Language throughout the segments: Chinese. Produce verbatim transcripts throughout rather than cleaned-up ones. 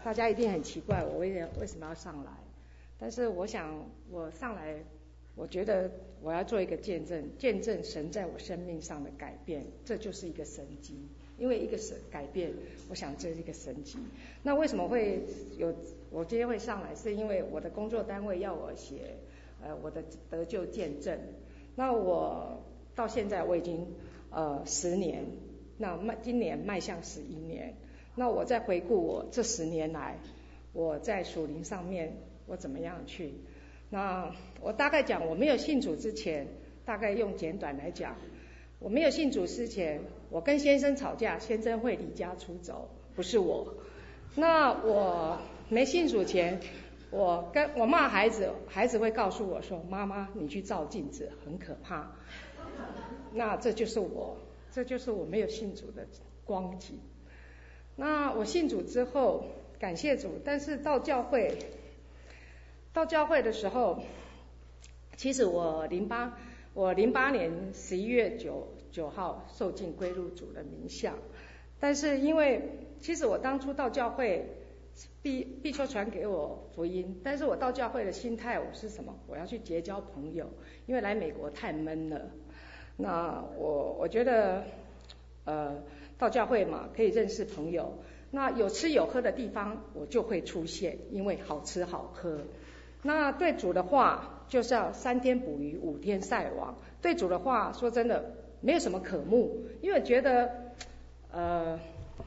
大家一定很奇怪我为为什么要上来，但是我想我上来，我觉得我要做一个见证，见证神在我生命上的改变，这就是一个神迹。因为一个神改变，我想这是一个神迹。那为什么会有我今天会上来，是因为我的工作单位要我写呃我的得救见证。那我到现在我已经呃十年，那迈今年迈向十一年。那我再回顾我这十年来，我在属灵上面我怎么样去？那我大概讲，我没有信主之前，大概用简短来讲，我没有信主之前，我跟先生吵架，先生会离家出走，不是我。那我没信主前，我跟我骂孩子，孩子会告诉我说：“妈妈，你去照镜子，很可怕。”那这就是我，这就是我没有信主的光景。那我信主之后，感谢主，但是到教会，到教会的时候，其实我零八我零八年十一月九九号受浸归入主的名下，但是因为其实我当初到教会，必必求传给我福音，但是我到教会的心态我是什么？我要去结交朋友，因为来美国太闷了。那我我觉得呃到教会嘛可以认识朋友，那有吃有喝的地方我就会出现，因为好吃好喝。那对主的话就是要三天捕鱼五天晒网，对主的话说真的没有什么可慕，因为觉得呃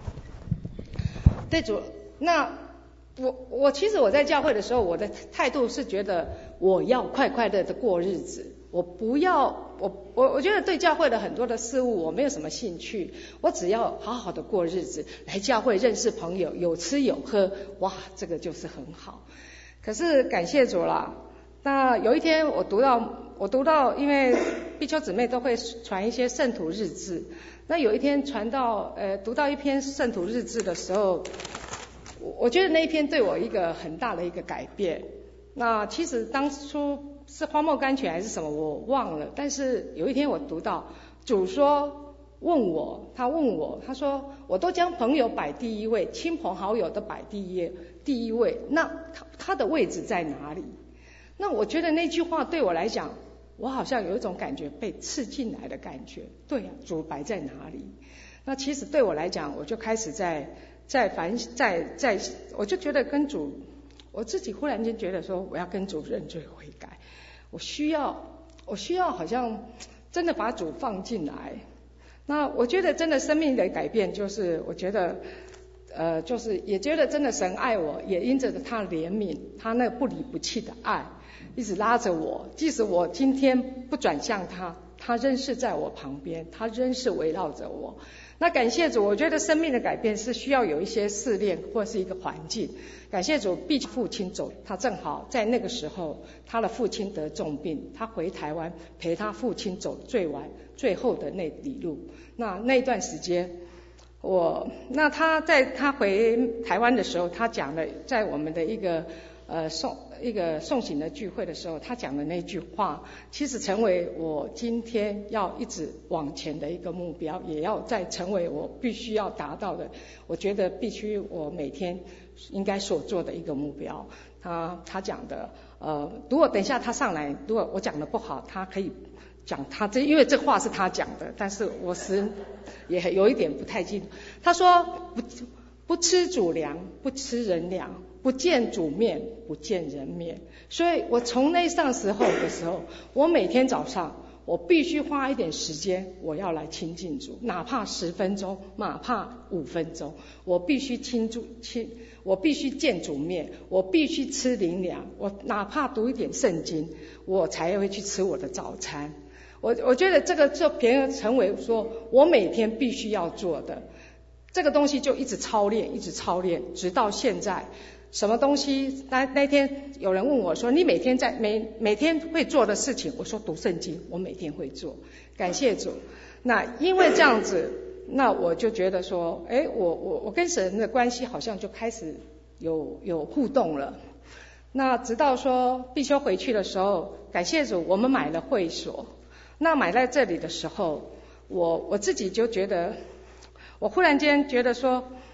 对主，那我我其实我在教会的时候，我的态度是觉得我要快快乐的过日子，我不要我我我觉得对教会的很多的事物我没有什么兴趣，我只要好好的过日子，来教会认识朋友，有吃有喝，哇，这个就是很好。可是感谢主啦，那有一天我读到我读到，因为必修姊妹都会传一些圣徒日志，那有一天传到呃读到一篇圣徒日志的时候，我我觉得那一篇对我一个很大的一个改变。那其实当初是荒漠甘泉还是什么我忘了，但是有一天我读到主说问我，他问我，他说我都将朋友摆第一位，亲朋好友都摆第一第一位，那他他的位置在哪里？那我觉得那句话对我来讲，我好像有一种感觉被刺进来的感觉。对啊，主摆在哪里？那其实对我来讲，我就开始在在反在在，我就觉得跟主，我自己忽然间觉得说，我要跟主认罪悔改，我需要我需要好像真的把主放进来。那我觉得真的生命的改变，就是我觉得。呃，就是也觉得真的神爱我，也因着他怜悯，他那不离不弃的爱，一直拉着我。即使我今天不转向他，他仍是在我旁边，他仍是围绕着我。那感谢主，我觉得生命的改变是需要有一些试炼或是一个环境。感谢主，毕父亲走，他正好在那个时候，他的父亲得重病，他回台湾陪他父亲走最完最后的那里路。那那段时间。我那他在他回台湾的时候，他讲了在我们的一个呃送一个送行的聚会的时候，他讲的那句话，其实成为我今天要一直往前的一个目标，也要再成为我必须要达到的，我觉得必须我每天应该所做的一个目标。他他讲的呃，如果等一下他上来，如果我讲的不好，他可以。讲他这，因为这话是他讲的，但是我是也有一点不太记得。他说不不吃主粮，不吃人粮，不见主面，不见人面。所以我从那上时候的时候，我每天早上我必须花一点时间，我要来亲近主，哪怕十分钟，哪怕五分钟，我必须亲主亲，我必须见主面，我必须吃灵粮，我哪怕读一点圣经，我才会去吃我的早餐。我我觉得这个就变成为说我每天必须要做的这个东西，就一直操练一直操练直到现在。什么东西那那天有人问我说你每天在每每天会做的事情，我说读圣经，我每天会做，感谢主。那因为这样子，那我就觉得说诶我我我跟神的关系好像就开始有有互动了。那直到说必修回去的时候，感谢主我们买了会所。那买在这里的时候，我我自己就觉得，我忽然间觉得说，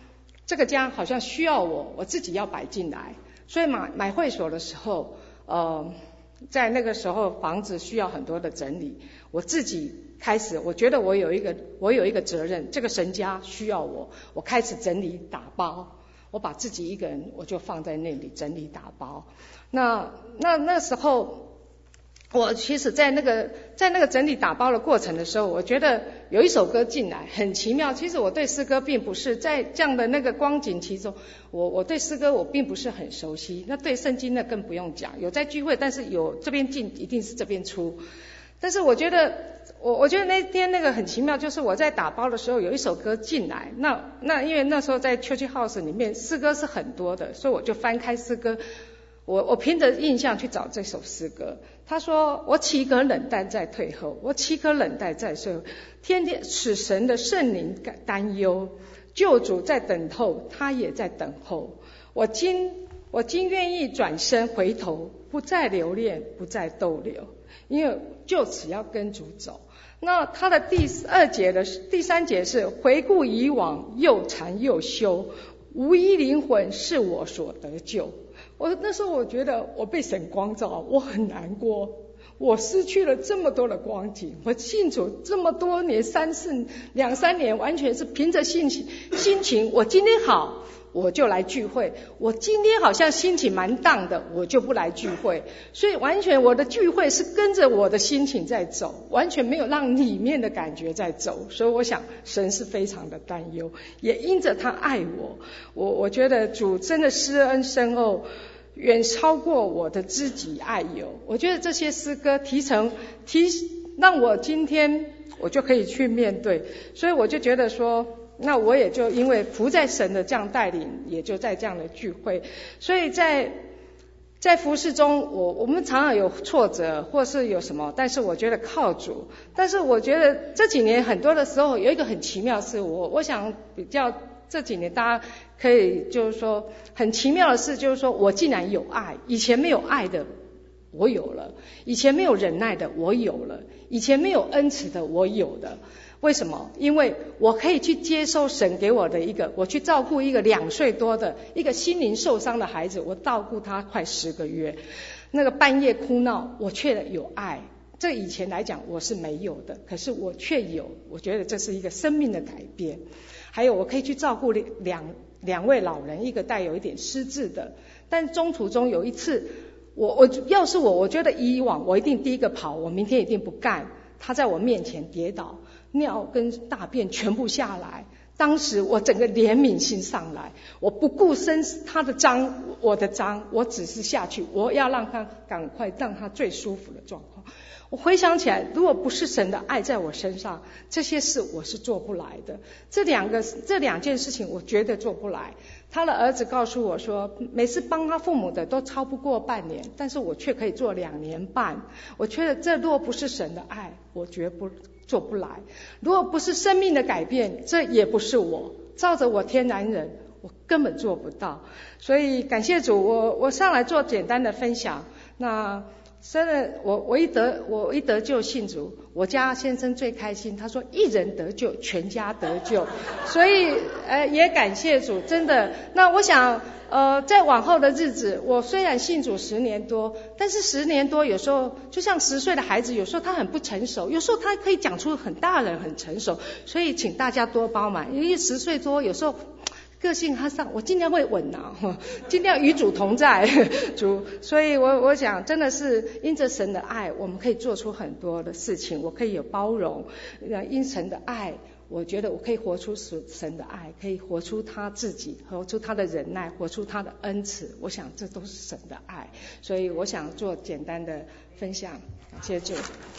这个家好像需要我，我自己要摆进来。所以买买会所的时候，呃，在那个时候房子需要很多的整理，我自己开始，我觉得我有一个我有一个责任，这个神家需要我，我开始整理打包，我把自己一个人我就放在那里整理打包。那那那时候，我其实在那个在那个整理打包的过程的时候，我觉得有一首歌进来很奇妙。其实我对诗歌并不是在这样的那个光景其中，我我对诗歌我并不是很熟悉，那对圣经呢更不用讲，有在聚会，但是有这边进一定是这边出。但是我觉得我我觉得那天那个很奇妙，就是我在打包的时候有一首歌进来，那那因为那时候在 Church House 里面诗歌是很多的，所以我就翻开诗歌，我我凭着印象去找这首诗歌。他说：我岂可冷淡在退后，我岂可冷淡在退后，天天使神的圣灵担忧，救主在等候，他也在等候。我今我今愿意转身回头，不再留恋，不再逗留，因为就此要跟主走。那他的第二节的第三节是回顾以往，又馋又羞，无一灵魂是我所得救。我那时候我觉得我被神光照，我很难过，我失去了这么多的光景。我信主这么多年，三四两三年，完全是凭着心情心情。我今天好，我就来聚会；我今天好像心情蛮荡的，我就不来聚会。所以完全我的聚会是跟着我的心情在走，完全没有让里面的感觉在走。所以我想神是非常的担忧，也因着他爱我，我我觉得主真的施恩深厚，远超过我的知己爱友。我觉得这些诗歌提成提让我今天我就可以去面对，所以我就觉得说，那我也就因为服在神的这样带领，也就在这样的聚会。所以在在服事中，我我们常常有挫折或是有什么，但是我觉得靠主。但是我觉得这几年很多的时候有一个很奇妙，是我我想比较这几年大家可以就是说很奇妙的事，就是说我竟然有爱，以前没有爱的我有了，以前没有忍耐的我有了，以前没有恩慈的我有了。为什么？因为我可以去接受神给我的一个，我去照顾一个两岁多的一个心灵受伤的孩子，我照顾他快十个月，那个半夜哭闹，我却有爱。这以前来讲我是没有的，可是我却有，我觉得这是一个生命的改变。还有我可以去照顾两两位老人，一个带有一点失智的，但中途中有一次，我我要是我，我觉得以往我一定第一个跑，我明天一定不干。他在我面前跌倒，尿跟大便全部下来，当时我整个怜悯心上来，我不顾身他的脏我的脏，我只是下去，我要让他赶快让他最舒服的状况。我回想起来，如果不是神的爱在我身上，这些事我是做不来的。这两个这两件事情我绝对做不来。他的儿子告诉我说，每次帮他父母的都超不过半年，但是我却可以做两年半。我觉得这若不是神的爱，我绝不做不来。如果不是生命的改变，这也不是我，照着我天然人，我根本做不到。所以感谢主，我我上来做简单的分享。那真的，我我一得我一得救信主，我家先生最开心，他说一人得救，全家得救，所以呃也感谢主，真的。那我想呃在往后的日子，我虽然信主十年多，但是十年多有时候就像十岁的孩子，有时候他很不成熟，有时候他可以讲出很大人很成熟，所以请大家多包涵，因为十岁多有时候个性他上，我尽量会稳啊，尽量与主同在，主，所以我我想真的是因着神的爱，我们可以做出很多的事情，我可以有包容，因神的爱，我觉得我可以活出神的爱，可以活出他自己，活出他的忍耐，活出他的恩慈，我想这都是神的爱，所以我想做简单的分享，感谢主。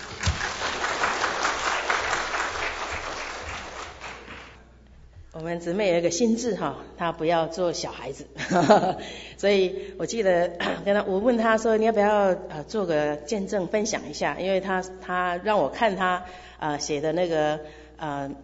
我们姊妹有一个心智哈，她不要做小孩子，所以我记得跟她，我问她说你要不要呃做个见证分享一下，因为她她让我看她呃写的那个呃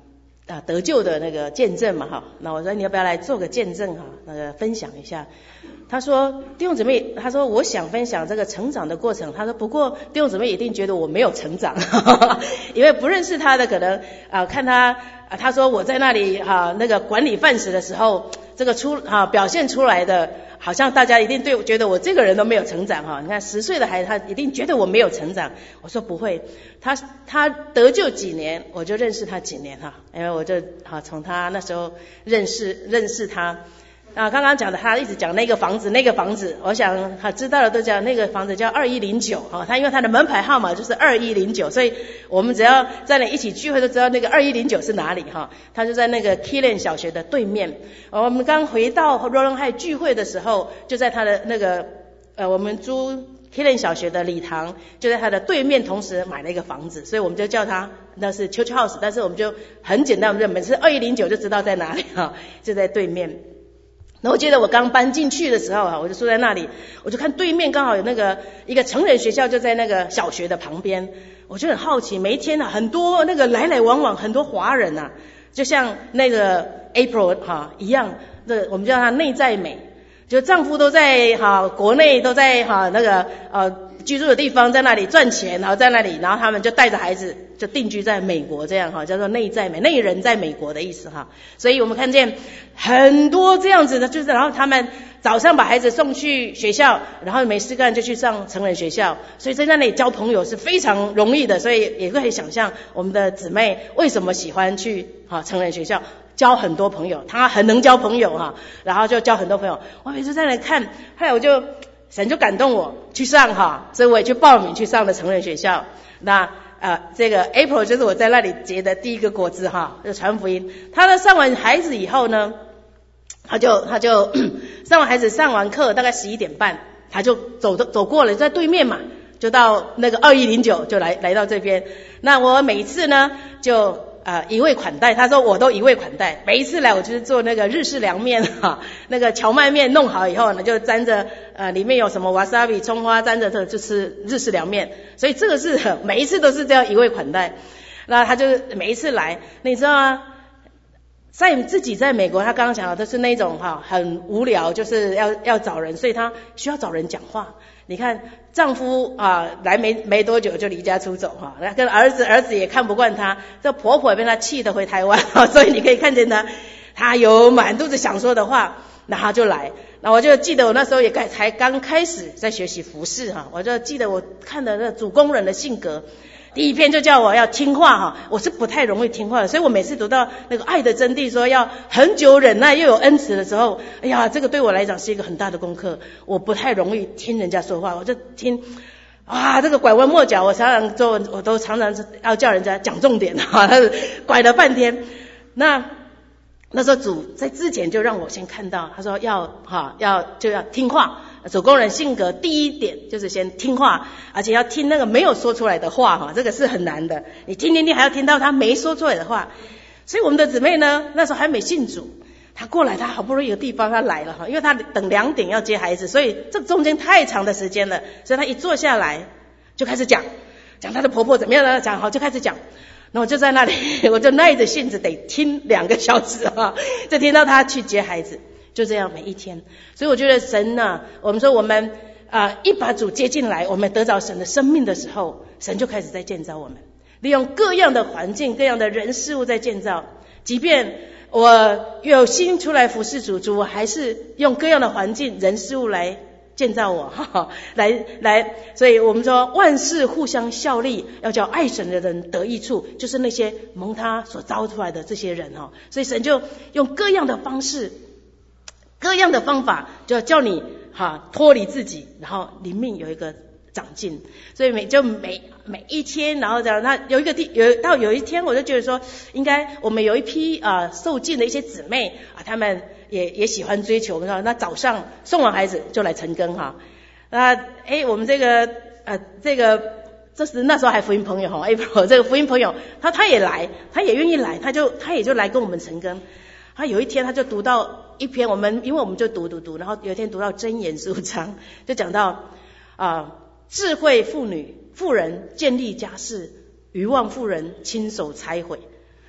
啊得救的那个见证嘛哈。那我说你要不要来做个见证哈，那个分享一下。他说弟兄姊妹，他说我想分享这个成长的过程。他说不过弟兄姊妹一定觉得我没有成长，因为不认识他的可能啊看他啊他说我在那里哈、啊、那个管理饭食的时候，这个出啊表现出来的，好像大家一定对我觉得我这个人都没有成长哈。你看十岁的孩子他一定觉得我没有成长。我说不会，他他得救几年我就认识他几年哈，因为我就好从他那时候认识认识他。啊，刚刚讲的，他一直讲那个房子，那个房子，我想他知道的都讲那个房子叫二一零九啊，他因为他的门牌号码就是二一零九，所以我们只要在那一起聚会都知道那个二一零九是哪里哈。他就在那个 Killen 小学的对面。我们刚回到 Roland High 聚会的时候，就在他的那个呃，我们租 Killen 小学的礼堂，就在他的对面，同时买了一个房子，所以我们就叫他那是 Church House， 但是我们就很简单，我们就每次二一零九就知道在哪里哈，就在对面。然后我记得我刚搬进去的时候啊，我就住在那里，我就看对面刚好有那个一个成人学校就在那个小学的旁边，我就很好奇，每一天啊很多那个来来往往很多华人啊，就像那个 April 哈、啊、一样，这我们叫她内在美，就丈夫都在哈、啊、国内都在哈、啊、那个呃居住的地方在那里赚钱，然后在那里，然后他们就带着孩子就定居在美国，这样哈叫做内在美，内人在美国的意思哈。所以我们看见很多这样子的，就是然后他们早上把孩子送去学校，然后没事干就去上成人学校，所以在那里交朋友是非常容易的，所以也可以想象我们的姊妹为什么喜欢去哈成人学校。交很多朋友，她很能交朋友哈，然后就交很多朋友。我每次在那看，后来我就神就感动我去上哈，所以我也去报名去上了成人学校。那呃，这个 April 就是我在那里结的第一个果子哈，就传福音。他呢上完孩子以后呢，他就他就上完孩子上完课大概十一点半，他就走走过了，在对面嘛，就到那个二一零九就来来到这边。那我每一次呢就。呃，一味款待，他说我都一味款待，每一次来我就是做那个日式凉面哈，那个荞麦面弄好以后呢，就沾着呃里面有什么 wasabi 葱花，沾着这就吃日式凉面，所以这个是每一次都是这样一味款待。那他就每一次来，你知道吗？在自己在美国，他刚刚讲的都是那种哈很无聊，就是要要找人，所以他需要找人讲话。你看丈夫啊来没没多久就离家出走哈，跟儿子儿子也看不惯他，这婆婆也被他气得回台湾，所以你可以看见他，他有满肚子想说的话，那他就来。那我就记得我那时候也才刚开始在学习服事哈，我就记得我看的那主工人的性格。第一篇就叫我要听话哈，我是不太容易听话的，所以我每次读到那个爱的真谛说要很久忍耐又有恩慈的时候，哎呀，这个对我来讲是一个很大的功课，我不太容易听人家说话，我就听啊这个拐弯抹角，我常常做我都常常要叫人家讲重点哈，拐了半天。那那时候主在之前就让我先看到，他说要哈要就要听话。主工人性格第一点就是先听话，而且要听那个没有说出来的话哈，这个是很难的。你听听听，还要听到他没说出来的话。所以我们的姊妹呢，那时候还没信主，她过来，她好不容易有地方她来了哈，因为她等两点要接孩子，所以这中间太长的时间了，所以她一坐下来就开始讲，讲她的婆婆怎么样呢？讲好就开始讲。那我就在那里，我就耐着性子得听两个小时哈，就听到她去接孩子。就这样每一天，所以我觉得神呢、啊，我们说我们啊、呃、一把主接进来，我们得着神的生命的时候，神就开始在建造我们，利用各样的环境、各样的人事物在建造。即便我有心出来服侍主，主我还是用各样的环境、人事物来建造我，哈哈来来，所以我们说万事互相效力，要叫爱神的人得益处，就是那些蒙他所招出来的这些人哈。所以神就用各样的方式。各样的方法就要叫你哈脱离自己，然后灵命有一个长进。所以每就每每一天，然后这样，那有一个地有到有一天，我就觉得说，应该我们有一批啊、呃、受尽的一些姊妹啊，他们也也喜欢追求，那那早上送完孩子就来晨更哈。那哎，我们这个呃这个这是那时候还福音朋友哈 ，April 这个福音朋友，他他也来，他也愿意来，他就他也就来跟我们晨更。他有一天他就读到一篇，我们因为我们就读读读，然后有一天读到箴言十五章，就讲到啊、呃、智慧妇女妇人建立家室，愚妄妇人亲手拆毁。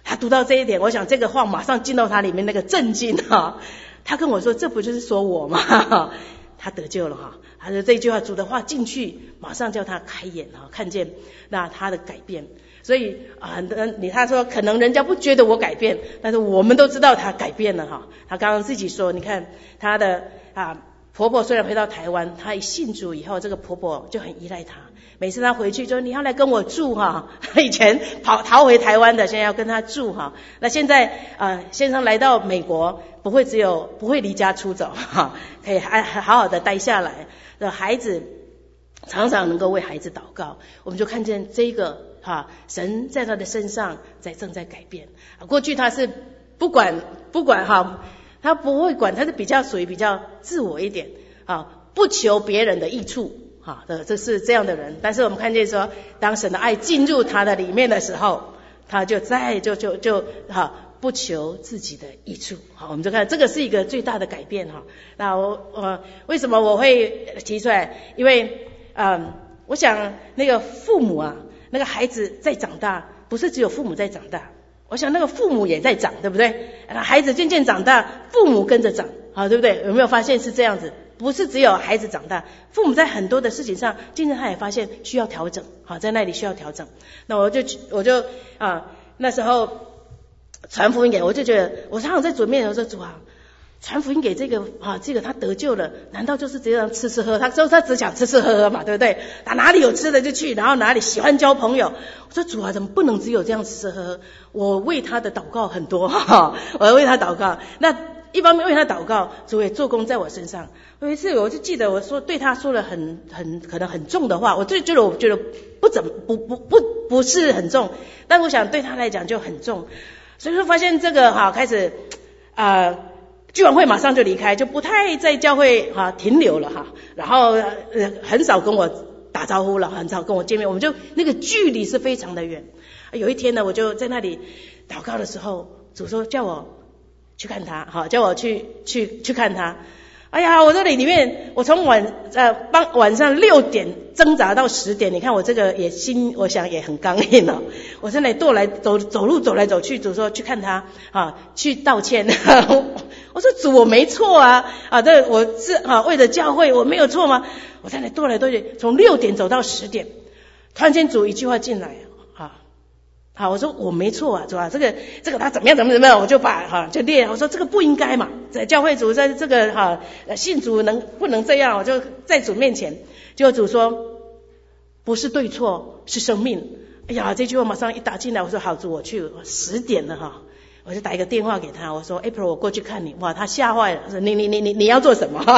他读到这一点，我想这个话马上进到他里面那个震惊哈。他跟我说，这不就是说我吗？他得救了哈。他说这句话主的话进去，马上叫他开眼哈，看见那他的改变。所以啊，你他说可能人家不觉得我改变，但是我们都知道他改变了哈。他刚刚自己说，你看他的啊婆婆虽然回到台湾，他一信主以后，这个婆婆就很依赖他。每次他回去就说你要来跟我住哈，以前跑逃回台湾的，现在要跟他住哈。那现在呃先生来到美国，不会只有不会离家出走哈，可以还好好的待下来。的孩子常常能够为孩子祷告，我们就看见这个哈，神在他的身上在正在改变。过去他是不管不管哈，他不会管，他是比较属于比较自我一点啊，不求别人的益处。好的，这是这样的人。但是我们看见说，当神的爱进入他的里面的时候，他就在就就就好不求自己的益处。好，我们就看这个是一个最大的改变哈。那我我为什么我会提出来？因为嗯，我想那个父母啊，那个孩子在长大，不是只有父母在长大，我想那个父母也在长，对不对？孩子渐渐长大，父母跟着长，好，对不对？有没有发现是这样子？不是只有孩子长大，父母在很多的事情上，渐渐他也发现需要调整，好，在那里需要调整。那我就我就啊，那时候传福音给我，就觉得我常常在主面前说，主啊，传福音给这个啊，这个他得救了，难道就是这样吃吃喝？他说他只想吃吃喝喝嘛，对不对？他哪里有吃的就去，然后哪里喜欢交朋友。我说主啊，怎么不能只有这样吃吃喝喝？我为他的祷告很多，哈，我要为他祷告。那一方面为他祷告，主也做工在我身上。有一次我就记得我说对他说了很很可能很重的话，我就觉得我觉得不怎么不不不不是很重，但我想对他来讲就很重。所以说发现这个哈开始啊。聚完会马上就离开，就不太在教会哈停留了哈，然后呃很少跟我打招呼了，很少跟我见面，我们就那个距离是非常的远。有一天呢，我就在那里祷告的时候，主说叫我去看他，好，叫我去去去看他。哎呀，我这里里面，我从晚呃傍晚上六点挣扎到十点，你看我这个也心，我想也很刚硬了。我在那里踱来走走路走来走去，主说去看他啊，去道歉。我说主我没错啊，啊这我是啊为了教会我没有错吗？我在那踱来踱去，从六点走到十点，突然间主一句话进来。好，我说我没错啊，是吧？这个这个他怎么样怎么怎么样，我就把哈就列，我说这个不应该嘛，在教会主在这个哈信主能不能这样？我就在主面前，结果主说不是对错，是生命。哎呀，这句话马上一打进来，我说好主，我去十点了哈，我就打一个电话给他，我说 April 我过去看你，哇，他吓坏了，说你你你你你要做什么？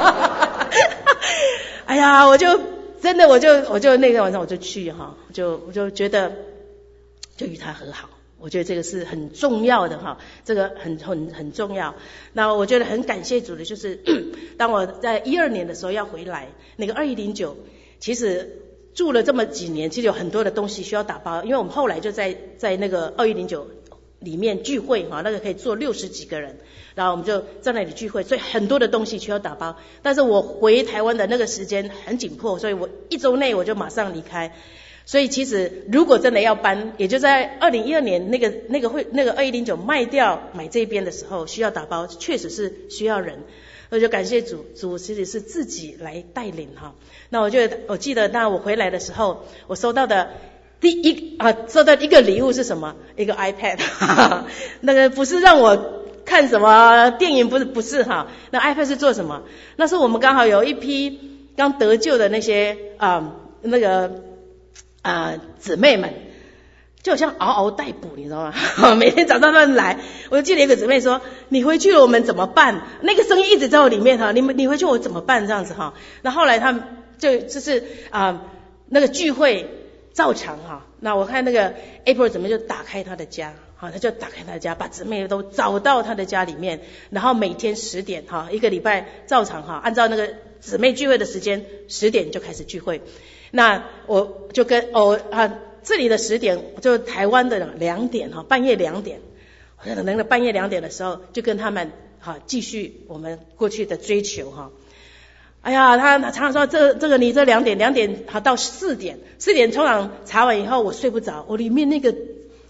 哎呀，我就真的我就我就那个晚上我就去哈，就我就觉得。就与他和好，我觉得这个是很重要的哈，这个很很很重要。那我觉得很感谢主的，就是当我在一二年的时候要回来，那个二一零九，其实住了这么几年，其实有很多的东西需要打包，因为我们后来就在在那个二一零九里面聚会哈，那个可以坐六十几个人，然后我们就在那里聚会，所以很多的东西需要打包。但是我回台湾的那个时间很紧迫，所以我一周内我就马上离开。所以其实如果真的要搬，也就在二零一二年那个那个会那个二一零九卖掉买这边的时候，需要打包，确实是需要人。我就感谢主，主其实是自己来带领哈。那我觉得我记得那我回来的时候，我收到的第一啊收到一个礼物是什么？一个 iPad， 哈哈，那个不是让我看什么电影，不是不是哈，那 iPad 是做什么？那是我们刚好有一批刚得救的那些啊那个。啊、呃，姊妹们就好像嗷嗷待哺，你知道吗？每天早上都来。我就记得一个姊妹说：“你回去了，我们怎么办？”那个声音一直在我里面哈，你们你回去我怎么办？这样子哈。那后来他们就就是啊、呃，那个聚会照常哈。那我看那个 April 怎么就打开他的家，好，他就打开他的家，把姊妹都找到他的家里面，然后每天十点哈，一个礼拜照常哈，按照那个姊妹聚会的时间，十点就开始聚会。那我就跟哦啊，这里的十点就台湾的两点哈，半夜两点，我就等那个半夜两点的时候，就跟他们哈继续我们过去的追求哈。哎呀，他常常说这这个你这两点两点好到四点，四点通常查完以后我睡不着，我里面那个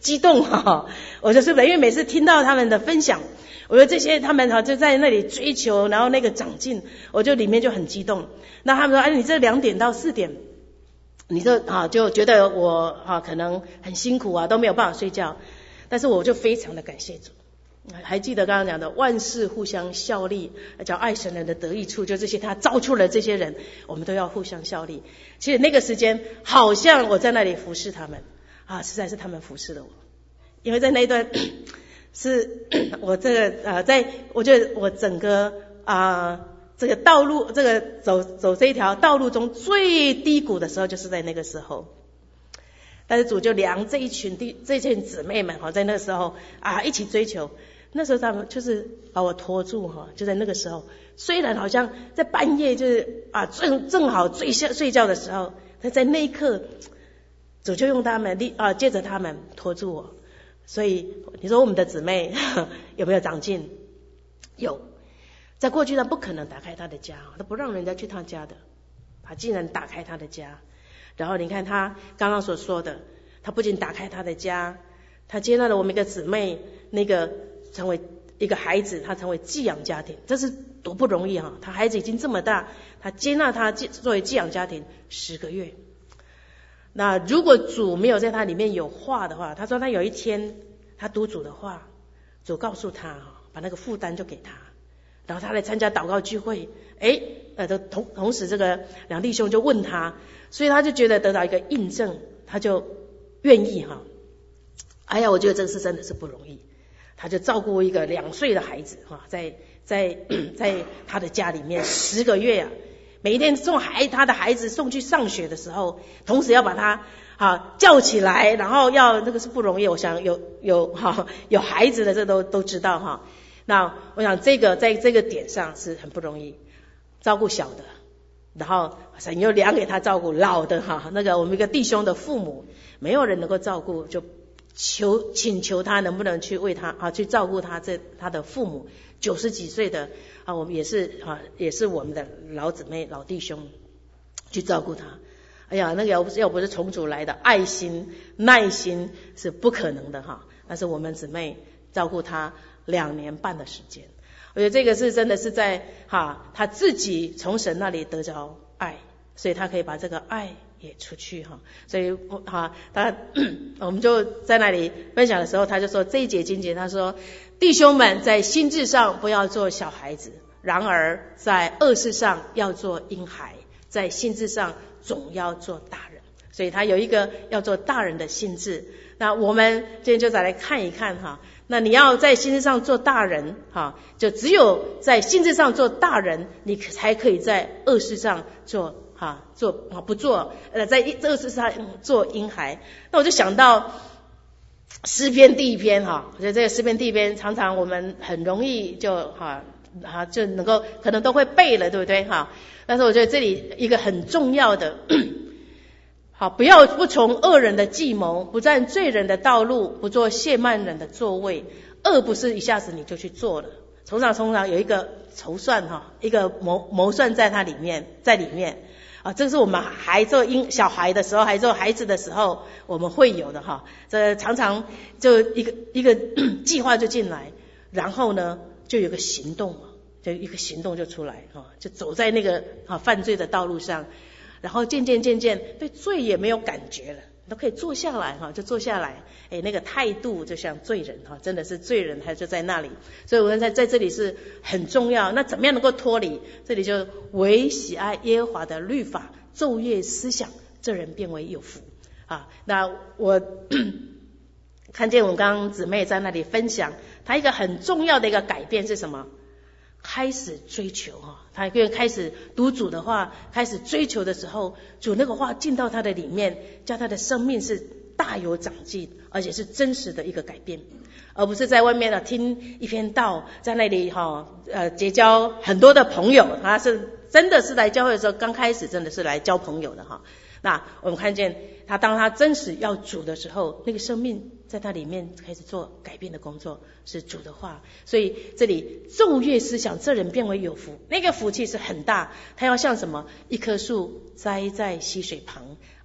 激动哈，我就是因为每次听到他们的分享，我觉得这些他们哈就在那里追求，然后那个长进，我就里面就很激动。那他们说，哎，你这两点到四点，你这啊就觉得我啊可能很辛苦啊，都没有办法睡觉，但是我就非常的感谢主。还记得刚刚讲的万事互相效力，叫爱神人的得益处，就这些他招出了这些人，我们都要互相效力。其实那个时间好像我在那里服侍他们啊，实在是他们服侍了我，因为在那一段是我这个呃，在我觉得我整个啊、呃、这个道路这个走走这一条道路中最低谷的时候，就是在那个时候。但是主就量这一群弟这群姊妹们哈，在那个时候啊一起追求。那时候他们就是把我拖住哈，就在那个时候，虽然好像在半夜就是啊正正好睡觉睡觉的时候，但在那一刻，主就用他们力啊借着他们拖住我。所以你说我们的姊妹有没有长进？有，在过去他不可能打开他的家，他不让人家去他家的，他竟然打开他的家。然后你看他刚刚所说的，他不仅打开他的家，他接纳了我们一个姊妹，那个成为一个孩子，他成为寄养家庭，这是多不容易啊！他孩子已经这么大，他接纳他作为寄养家庭十个月。那如果主没有在他里面有话的话，他说他有一天他读主的话，主告诉他把那个负担就给他，然后他来参加祷告聚会，哎，呃，同同时这个两弟兄就问他，所以他就觉得得到一个印证，他就愿意哈。哎呀，我觉得这个是真的是不容易。他就照顾一个两岁的孩子哈，在在在他的家里面十个月啊，每一天送孩他的孩子送去上学的时候，同时要把他啊叫起来，然后要那个是不容易。我想有有哈有孩子的这都都知道哈。那我想这个在这个点上是很不容易，照顾小的，然后神又量给他照顾老的哈。那个我们一个弟兄的父母，没有人能够照顾，就求请求他能不能去为他啊去照顾他这他的父母九十几岁的啊，我们也是啊也是我们的老姊妹老弟兄去照顾他。哎呀，那个要不是要不是从主来的爱心耐心是不可能的哈。但是我们姊妹照顾他两年半的时间，我觉得这个是真的是在哈他自己从神那里得着爱，所以他可以把这个爱也出去哈。所以哈他我们就在那里分享的时候，他就说这一节经节，他说弟兄们在心智上不要做小孩子，然而在恶事上要做婴孩，在心智上总要做大人。所以他有一个要做大人的心智。那我们今天就再来看一看哈，那你要在心智上做大人哈，就只有在心智上做大人，你才可以在恶事上做哈做不做呃在恶事上做婴孩。那我就想到诗篇第一篇哈，我觉得这个诗篇第一篇常常我们很容易就哈哈就能够可能都会背了，对不对哈？但是我觉得这里一个很重要的。好，不要不从恶人的计谋，不占罪人的道路，不做亵慢人的座位。恶不是一下子你就去做了，通常通常有一个筹算哈，一个谋谋算在它里面，在里面啊，这是我们还做婴小孩的时候，还做孩子的时候，我们会有的哈。这常常就一个一个计划就进来，然后呢就有个行动，就一个行动就出来哈，就走在那个啊犯罪的道路上。然后渐渐渐渐对罪也没有感觉了，都可以坐下来哈，就坐下来，哎，那个态度就像罪人哈，真的是罪人，他就在那里。所以我们在在这里是很重要。那怎么样能够脱离？这里就唯喜爱耶和华的律法，昼夜思想，这人变为有福啊。那我看见我们刚刚姊妹在那里分享，她一个很重要的一个改变是什么？开始追求哈，他因为开始读主的话，开始追求的时候，主那个话进到他的里面，叫他的生命是大有长进，而且是真实的一个改变，而不是在外面的听一篇道，在那里哈呃结交很多的朋友。他是真的是来教会的时候，刚开始真的是来交朋友的哈。那我们看见他当他真实要主的时候，那个生命在他里面开始做改变的工作，是主的话。所以这里昼夜思想，这人变为有福，那个福气是很大。他要像什么？一棵树栽在溪水旁，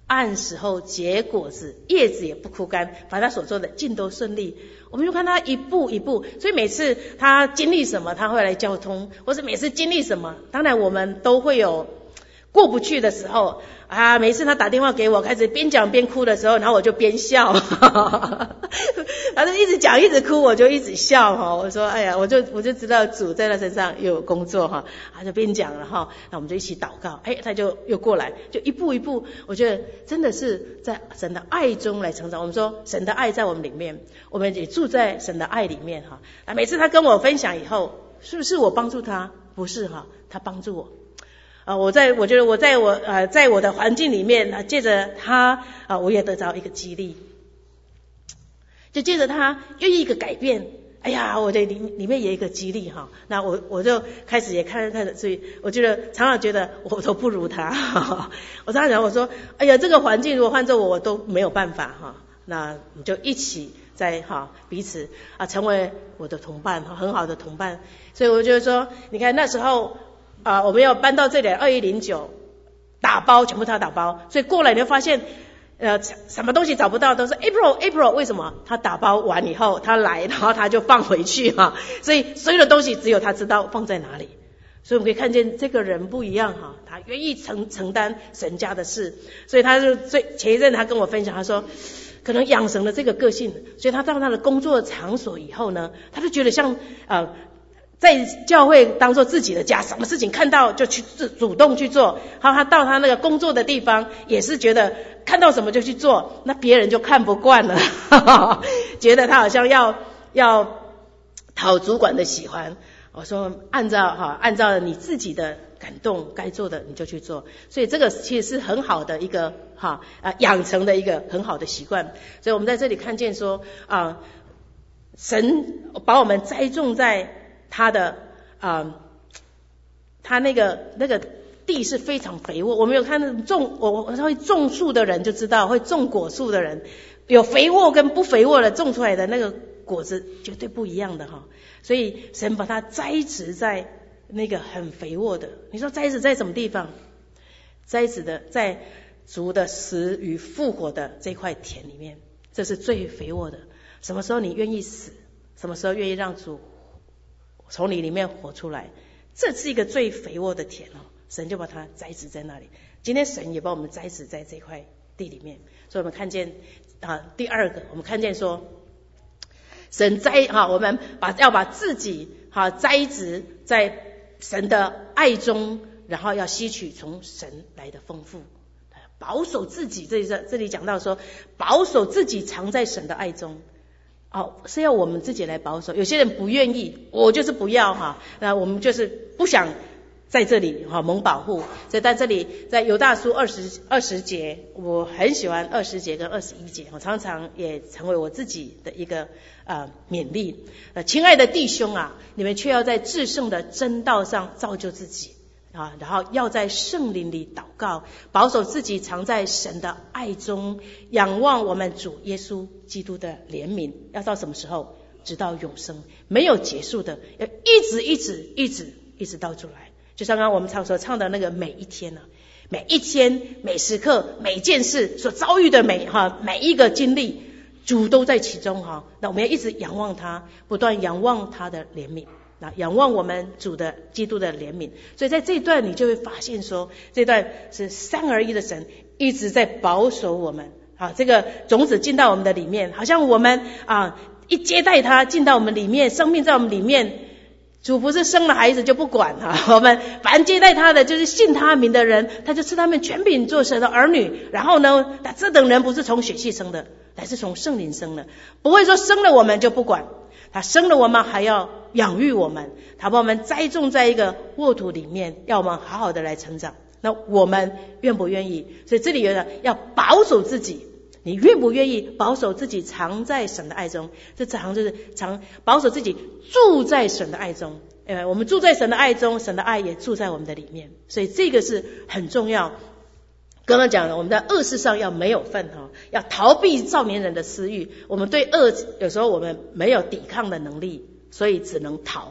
按时候结果子，叶子也不枯干，把他所做的尽都顺利。我们就看他一步一步，所以每次他经历什么，他会来交通，或是每次经历什么，当然我们都会有过不去的时候啊。每次他打电话给我，开始边讲边哭的时候，然后我就边笑，他就一直讲一直哭，我就一直笑哈。我说哎呀，我就我就知道主在他身上又有工作哈，他就边讲了哈，那我们就一起祷告，哎，他就又过来，就一步一步，我觉得真的是在神的爱中来成长。我们说神的爱在我们里面，我们也住在神的爱里面哈。啊，每次他跟我分享以后，是不是我帮助他？不是哈，他帮助我。啊，我在我觉得我在我呃在我的环境里面啊，借着他啊，我也得到一个激励，就借着他愿意一个改变，哎呀，我的里里面也有一个激励哈。那我我就开始也看看，所以我觉得常常觉得我都不如他。呵呵我常常讲，我说，哎呀，这个环境如果换做我，我都没有办法哈。那你就一起在哈彼此啊成为我的同伴，很好的同伴。所以我觉得说，你看那时候。啊，我们要搬到这里二一零九打包，全部他打包，所以过来你会发现呃什么东西找不到都是 April April， 为什么？他打包完以后他来，然后他就放回去哈，所以所有的东西只有他知道放在哪里。所以我们可以看见这个人不一样哈，他愿意承承担神家的事，所以他就最前一阵他跟我分享，他说可能养成了这个个性，所以他到他的工作场所以后呢，他就觉得像呃在教会当做自己的家，什么事情看到就去主动去做。好，他到他那个工作的地方也是觉得看到什么就去做，那别人就看不惯了，呵呵觉得他好像要要讨主管的喜欢。我说按照哈按照你自己的感动该做的你就去做，所以这个其实是很好的一个哈啊养成的一个很好的习惯。所以我们在这里看见说啊，神把我们栽种在他的啊、呃，他那个那个地是非常肥沃。我们有看种我我会种树的人就知道，会种果树的人有肥沃跟不肥沃的种出来的那个果子绝对不一样的哈。所以神把它栽植在那个很肥沃的。你说栽植在什么地方？栽植的在主的死与复活的这块田里面，这是最肥沃的。什么时候你愿意死？什么时候愿意让主从你里面活出来，这是一个最肥沃的田哦，神就把它栽植在那里。今天神也把我们栽植在这块地里面，所以我们看见啊，第二个我们看见说，神栽哈、啊，我们把要把自己哈、啊、栽植在神的爱中，然后要吸取从神来的丰富，保守自己。这里这里讲到说，保守自己藏在神的爱中。哦，是要我们自己来保守。有些人不愿意，我就是不要哈，那我们就是不想在这里哈蒙保护。所以在这里，在犹大书二十二十节，我很喜欢二十节跟二十一节，我常常也成为我自己的一个呃勉励。呃，亲爱的弟兄啊，你们却要在至圣的真道上造就自己。啊，然后要在圣灵里祷告，保守自己藏在神的爱中，仰望我们主耶稣基督的怜悯。要到什么时候？直到永生，没有结束的，要一直一直一直一直到主来。就像刚刚我们唱所唱的那个每一天啊，每一天每时刻每件事所遭遇的每哈每一个经历，主都在其中哈。那我们要一直仰望他，不断仰望他的怜悯。那仰望我们主的基督的怜悯，所以在这一段你就会发现说，这段是三而一的神一直在保守我们啊，这个种子进到我们的里面，好像我们啊一接待它进到我们里面，生命在我们里面，主不是生了孩子就不管啊，我们凡接待他的就是信他名的人，他就赐他们权柄做神的儿女。然后呢，这等人不是从血气生的，乃是从圣灵生的，不会说生了我们就不管。他生了我们还要养育我们，他把我们栽种在一个沃土里面，要我们好好的来成长。那我们愿不愿意？所以这里有的要保守自己，你愿不愿意保守自己藏在神的爱中？这藏就是藏保守自己住在神的爱中。呃，我们住在神的爱中，神的爱也住在我们的里面，所以这个是很重要。刚刚讲了，我们在恶事上要没有份哈，要逃避少年人的私欲。我们对恶有时候我们没有抵抗的能力，所以只能逃，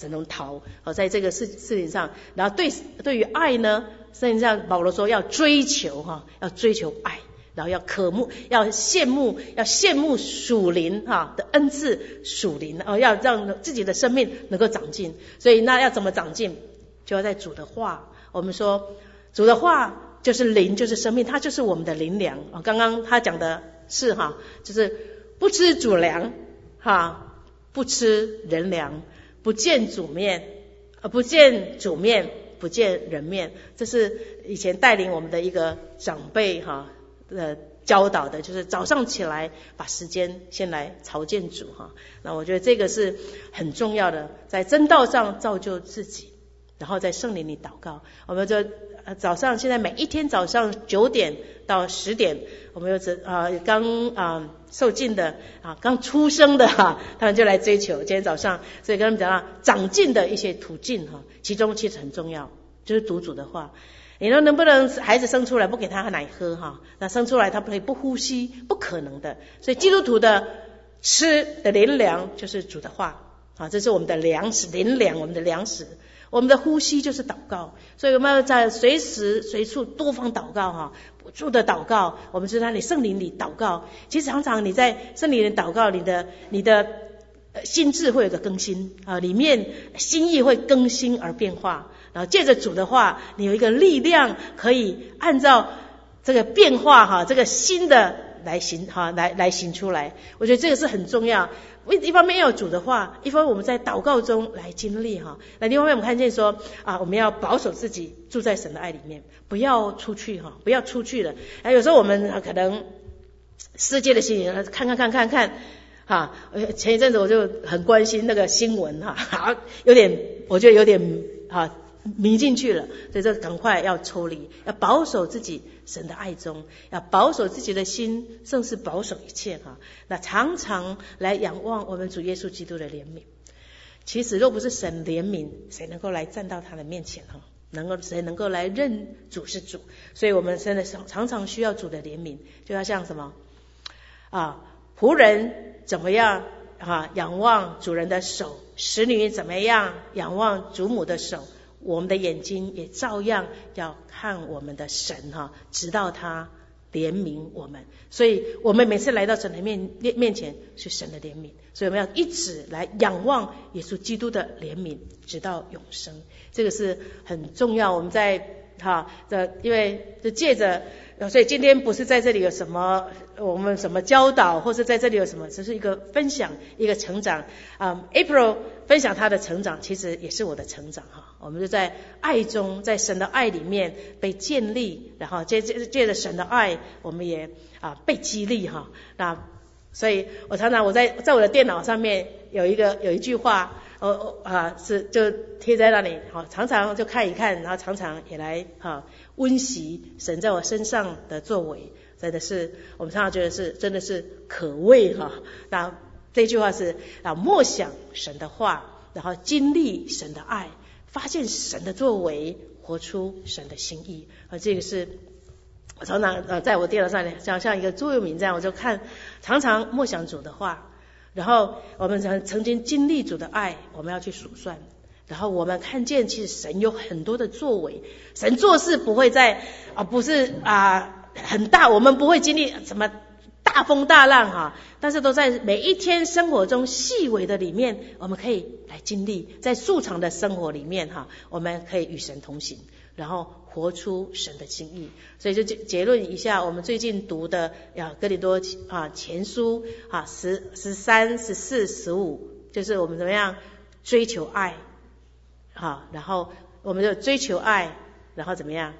怎么逃好，在这个事事情上，然后对对于爱呢，圣经上保罗说要追求哈，要追求爱，然后要渴慕，要羡慕，要羡慕属灵哈的恩赐，属灵哦，要让自己的生命能够长进。所以那要怎么长进？就要在主的话，我们说主的话就是灵，就是生命，它就是我们的灵粮啊。刚刚他讲的是哈，就是不吃主粮哈，不吃人粮，不见主面，呃，不见主面，不见人面。这是以前带领我们的一个长辈哈，呃，教导的，就是早上起来把时间先来朝见主哈。那我觉得这个是很重要的，在真道上造就自己。然后在圣灵里祷告，我们就早上现在每一天早上九点到十点，我们有这啊刚啊受浸的啊刚出生的哈、啊，他们就来追求今天早上，所以跟他们讲到长进的一些途径哈、啊，其中其实很重要，就是读主的话。你说能不能孩子生出来不给他奶喝哈、啊？那生出来他可以不呼吸，不可能的。所以基督徒的吃的灵粮就是主的话啊，这是我们的粮食，灵粮我们的粮食。我们的呼吸就是祷告，所以我们要在随时随处多方祷告哈，不住的祷告。我们是在你圣灵里祷告，其实常常你在圣灵里祷告，你的你的心智会有个更新啊，里面心意会更新而变化。然后借着主的话，你有一个力量可以按照这个变化哈，这个新的来行哈，来来行出来。我觉得这个是很重要。一方面要有主的话，一方面我们在祷告中来经历哈。那另外一方面我们看见说啊，我们要保守自己住在神的爱里面，不要出去哈，不要出去了。啊，有时候我们可能世界的新闻看看看看看哈，前一阵子我就很关心那个新闻哈，好有点我觉得有点啊迷进去了，所以这赶快要抽离，要保守自己神的爱中，要保守自己的心，甚至保守一切哈。那常常来仰望我们主耶稣基督的怜悯。其实若不是神怜悯，谁能够来站到他的面前哈？能够谁能够来认主是主？所以我们真的常常需要主的怜悯，就要像什么啊？仆人怎么样啊？仰望主人的手，使女怎么样仰望主母的手？我们的眼睛也照样要看我们的神哈，直到他怜悯我们。所以我们每次来到神的面面前是神的怜悯，所以我们要一直来仰望耶稣基督的怜悯，直到永生。这个是很重要。我们在哈的，因为就借着，所以今天不是在这里有什么我们什么教导，或是在这里有什么，只是一个分享，一个成长。嗯 ，April 分享她的成长，其实也是我的成长哈。我们就在爱中，在神的爱里面被建立，然后借借借着神的爱，我们也啊被激励哈。那所以我常常我在在我的电脑上面有一个有一句话。哦啊，是就贴在那里，好，常常就看一看，然后常常也来哈温习神在我身上的作为，真的是我们常常觉得是真的是可畏哈。那这句话是啊，默想神的话，然后经历神的爱，发现神的作为，活出神的心意。而这个是我常常呃在我电脑上像像一个座右铭这样，我就看常常默想主的话。然后我们曾曾经经历主的爱，我们要去数算。然后我们看见其实神有很多的作为，神做事不会在啊不是啊很大，我们不会经历什么大风大浪哈，但是都在每一天生活中细微的里面，我们可以来经历，在素常的生活里面哈，我们可以与神同行，然后活出神的心意。所以就结论一下，我们最近读的呀哥林多啊前书啊十十三十四十五，就是我们怎么样追求爱啊，然后我们就追求爱，然后怎么样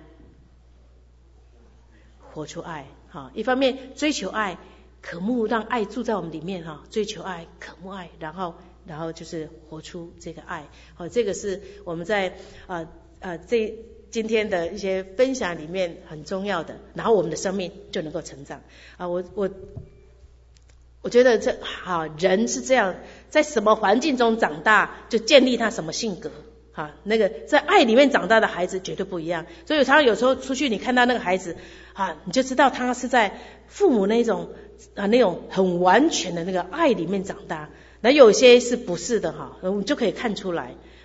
活出爱哈。一方面追求爱，渴慕让爱住在我们里面哈，追求爱，渴慕爱，然后然后就是活出这个爱。好，这个是我们在啊啊这。今天的一些分享里面很重要的，然后我们的生命就能够成长啊！我我我觉得这好、啊、人是这样，在什么环境中长大，就建立他什么性格啊。那个在爱里面长大的孩子绝对不一样，所以常常有时候出去，你看到那个孩子啊，你就知道他是在父母那种啊那种很完全的那个爱里面长大。那有些是不是的哈，我们就可以看出来。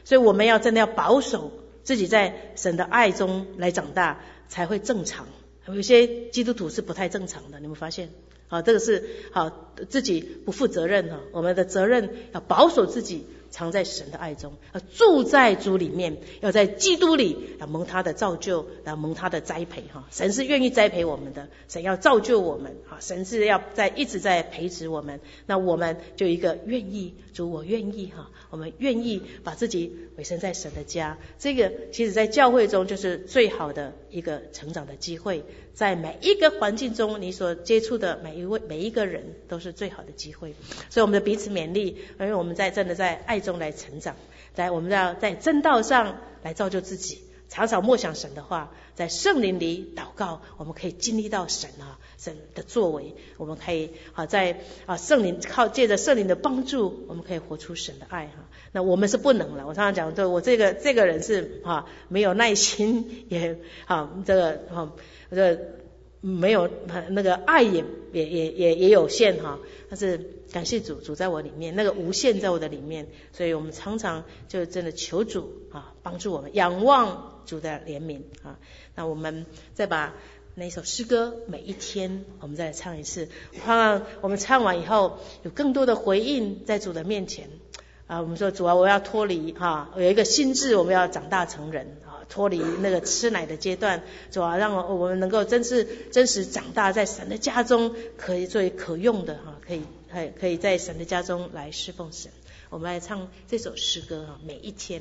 所以我们要真的要保守自己在神的爱中来长大，才会正常。有些基督徒是不太正常的，你们发现？好，这个是好自己不负责任哈。我们的责任要保守自己，藏在神的爱中，要住在主里面，要在基督里，要蒙他的造就，要蒙他的栽培哈。神是愿意栽培我们的，神要造就我们哈，神是要在一直在培植我们。那我们就一个愿意，主我愿意哈，我们愿意把自己委身在神的家。这个其实在教会中就是最好的一个成长的机会，在每一个环境中，你所接触的每一位每一个人都是最好的机会。所以我们的彼此勉励，因为我们在真的在爱中来成长，在我们要在真道上来造就自己，常常默想神的话，在圣灵里祷告，我们可以经历到神啊神的作为，我们可以啊在啊圣灵靠借着圣灵的帮助，我们可以活出神的爱哈。那我们是不能了，我常常讲，对我这个这个人是啊没有耐心，也啊这个啊这个没有那个爱也也也也也有限哈，但是感谢主，主在我里面，那个无限在我的里面，所以我们常常就真的求主啊帮助我们，仰望主的怜悯啊。那我们再把那首诗歌每一天我们再来唱一次，盼望我们唱完以后有更多的回应在主的面前啊。我们说主啊，我要脱离哈，有一个心智，我们要长大成人啊，脱离那个吃奶的阶段，主啊，让我们能够真是真实长大，在神的家中可以作为可用的哈，可以可以在神的家中来侍奉神。我们来唱这首诗歌哈，每一天。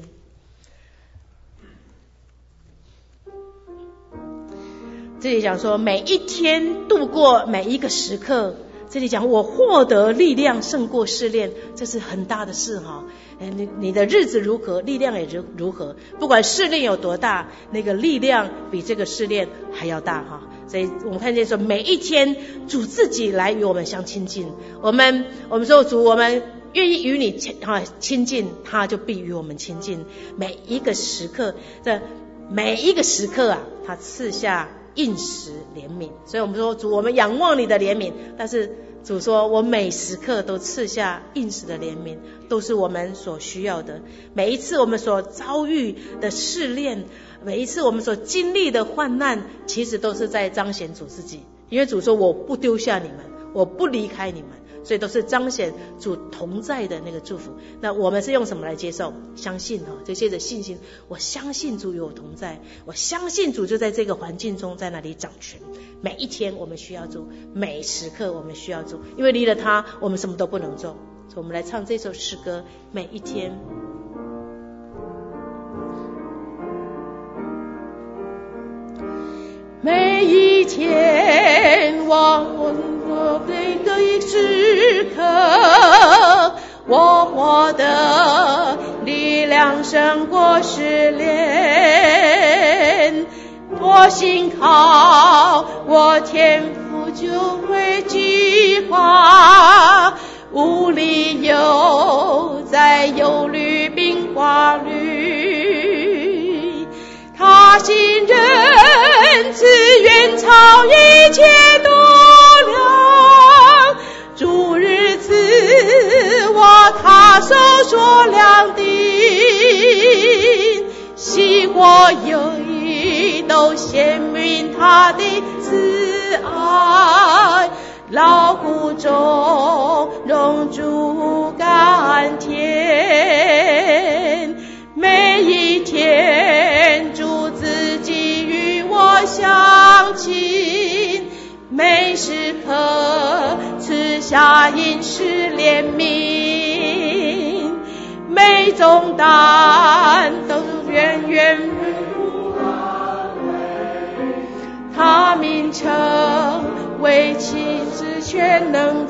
这里讲说每一天度过每一个时刻，这里讲我获得力量胜过试炼，这是很大的事哈。你你的日子如何，力量也如何，不管试炼有多大，那个力量比这个试炼还要大哈。所以我们看见说每一天主自己来与我们相亲近，我们我们说主，我们愿意与你亲近，他就必与我们亲近。每一个时刻的每一个时刻啊，他赐下应时怜悯。所以我们说主，我们仰望你的怜悯，但是主说我每时刻都赐下应时的怜悯，都是我们所需要的。每一次我们所遭遇的试炼，每一次我们所经历的患难，其实都是在彰显主自己。因为主说我不丢下你们，我不离开你们，所以都是彰显主同在的那个祝福。那我们是用什么来接受？相信哈，就借着信心，我相信主与我同在，我相信主就在这个环境中，在那里掌权。每一天我们需要主，每时刻我们需要主，因为离了他，我们什么都不能做。所以我们来唱这首诗歌，每一天。每一天，望我每个时刻，我获得力量胜过试炼。多信靠我天父就会计划，无理由再忧虑并挂虑。他心仁慈远超一切度量，主日赐我他手所量的，喜或忧疑都显明他的慈爱，劳苦中荣主甘甜。每一天主自己与我相亲，每时刻赐下应时怜悯，每重担都远远他名称为亲自全能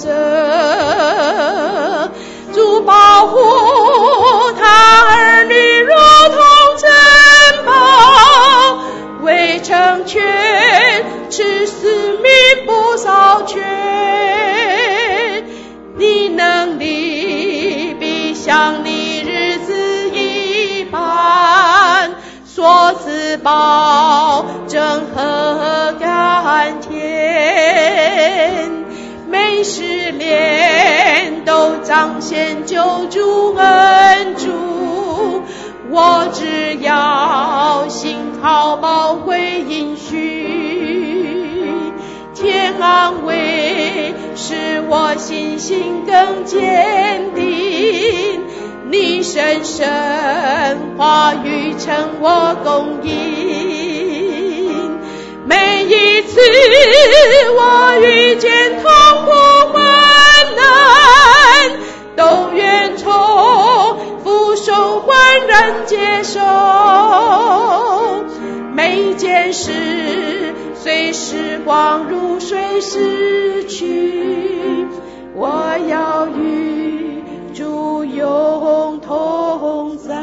者，主保护他儿女如同珍宝，为成全赐死命不少全。你能力比像你日子一般，所赐保证和甘甜。每时炼都彰显救主恩主， 我只要信靠宝贵应许，天安慰使我信心更坚定，你深深话语成我供应，每一次我遇见痛苦患难，都愿重复受焕然接受，每件事随时光如水逝去，我要与主永同在。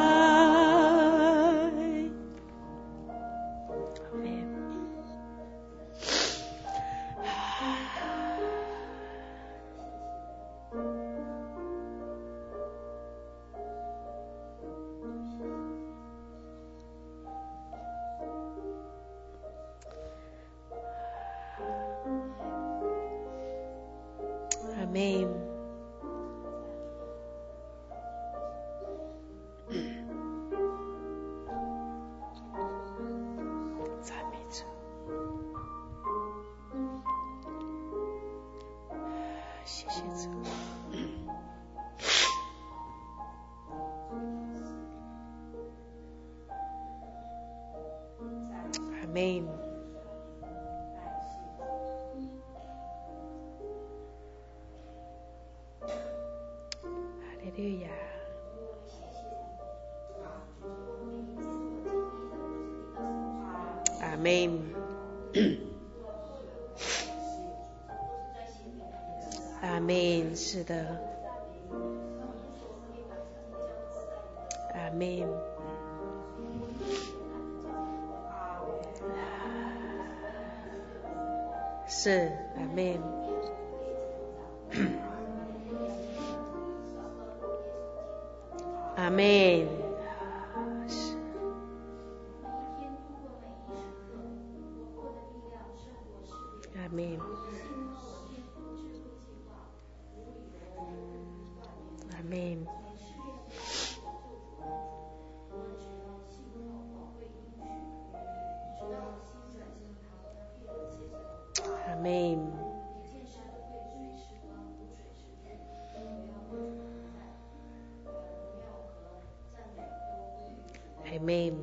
阿们。赞美主，谢谢主。阿们。哈利路亚。阿们。阿们，是的。阿们。是，阿们。阿们。阿们。阿们。阿们。阿们。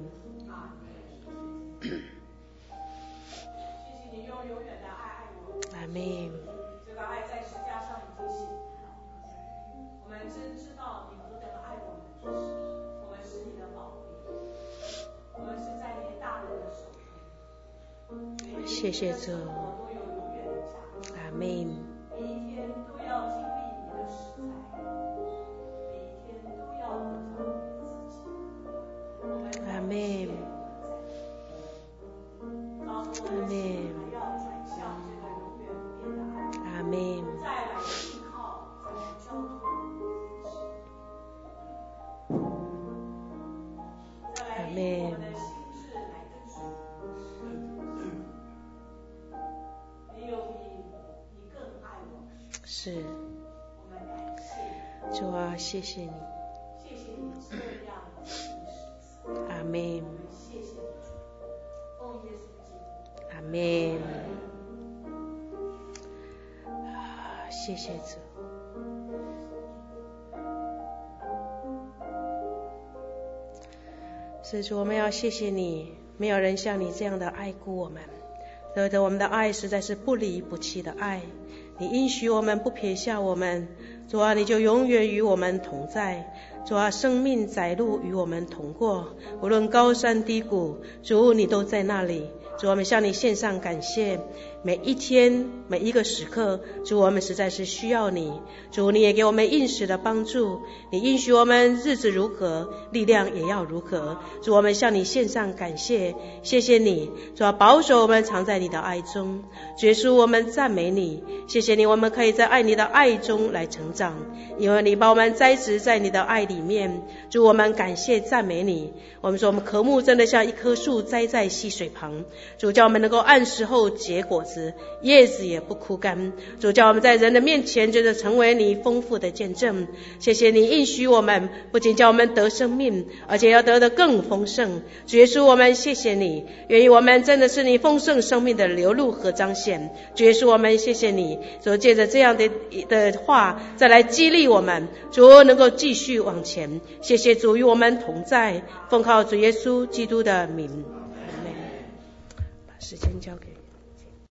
谢谢你用永远的爱爱我。 阿们。 这个爱在十字架上已经写好。我们真知道你何等爱我们之时，我们是你的宝贝，我们是在你大能的手中。 谢谢主。 我都有永远的价值。 阿们。 每一天都要经历你的实在，每一天都要得着你自己。 阿们。阿们。阿们。 再来信靠，再来交托再来以我们的心智来跟随你。有比你更爱我们。 是。 我们感谢主啊，谢谢你。 谢谢你这样的信实。 阿们。 谢谢你主，奉耶稣基督。 阿们。谢谢主。是主，我们要谢谢你，没有人像你这样的爱顾我们。对的，我们的爱实在是不离不弃的爱。你应许我们不撇下我们，主啊，你就永远与我们同在。主啊，生命窄路与我们同过，无论高山低谷，主你都在那里。主，我们向你献上感谢，每一天每一个时刻，主，我们实在是需要你。主，你也给我们应时的帮助，你应许我们日子如何，力量也要如何。主，我们向你献上感谢，谢谢你。主啊，保守我们藏在你的爱中。主耶稣，我们赞美你，谢谢你，我们可以在爱你的爱中来成长，因为你把我们栽植在你的爱里面。主，我们感谢赞美你。我们说我们渴慕真的像一棵树栽在溪水旁， 主叫我们能够按时候结果子，叶子也不枯干。主叫我们在人的面前就是成为你丰富的见证。谢谢你应许我们，不仅叫我们得生命，而且要得的更丰盛。主耶稣，我们谢谢你，愿意我们真的是你丰盛生命的流露和彰显。主耶稣，我们谢谢你，主借着这样的的话再来激励我们，主能够继续往前。谢谢主与我们同在，奉靠主耶稣基督的名，把时间交给